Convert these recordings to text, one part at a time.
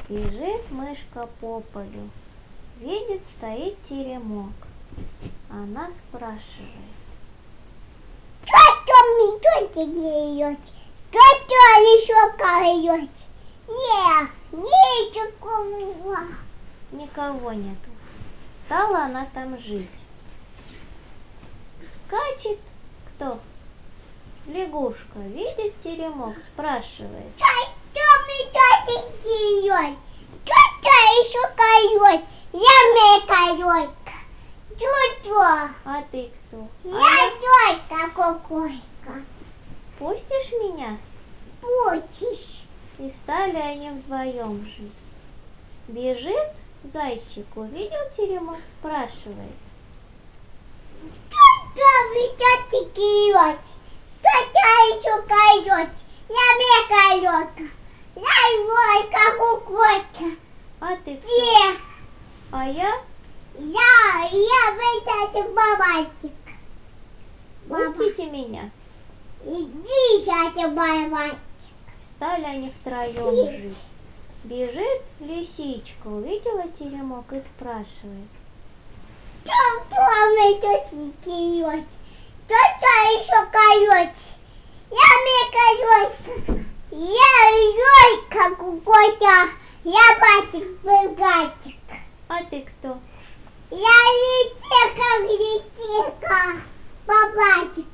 Бежит мышка по полю, видит, стоит теремок. Она спрашивает: что мне делать? Что еще кает? Ничего. никого нету. Стала она там жить. Скачет кто? Лягушка, видит теремок, спрашивает: Что мне делать? Что еще кает? Я кает. Что? А ты кто? Я дочка кукушка. Пустишь меня? Путишь. И стали они вдвоем жить. Бежит зайчик, увидел теремок, спрашивает: Что мне делать? Что еще кает? Я кает. Я дочка кукушка. А ты кто? Где? А я? Я выйду бабатик. Пустите меня. Иди сядь, бабатик. Стали они втроем жить. Бежит лисичка, увидела теремок и спрашивает: Что мне делать? Что еще кает? Я кает. Я дочка кукушка. Я батик богатик. А ты кто? Я летека, бабатик.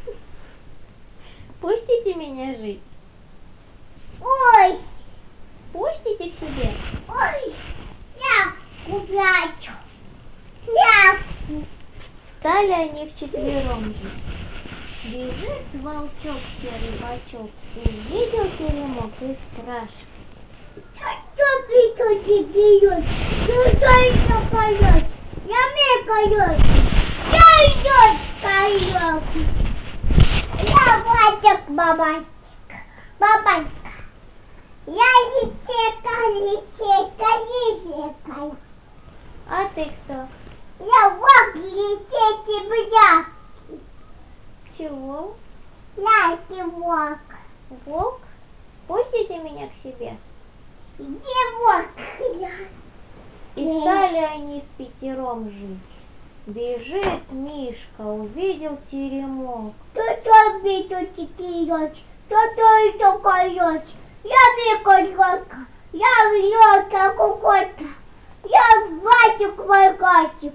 Пустите меня жить. Ой, Пустите к себе. ой, я купляю. Я. Стали они вчетвером жить. Бежит волчок серый бачок, увидел теремок и спрашивает: Что ты делаешь? Что еще кает? Я кает. Я кает. Я батик, бабатик. Бабатик. Я летека. А ты кто? Я вок лететь бля. Чего? Я вок. Волк? Пустите меня к себе. Где вок? И стали они впятером жить. Бежит Мишка, увидел теремок. Что делать? Что еще кает? Я кает. Я лёгкая кукушка. Я батик.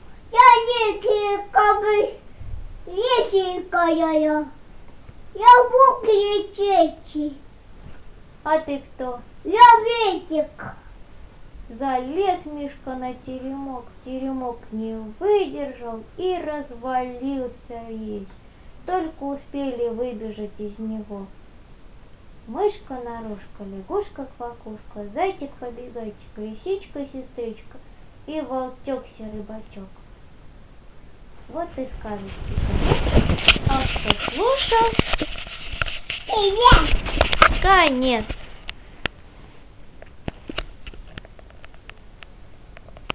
Я лисенькая. Я вук летечий. А ты кто? Я ветик. Залез Мишка на теремок, теремок не выдержал и развалился весь. Только успели выбежать из него. Мышка-нарушка, лягушка-квакушка, зайчик-побегайчик, лисичка-сестричка и волчок-серый-бачок. Вот и сказочки. А кто слушал? Привет. Конец.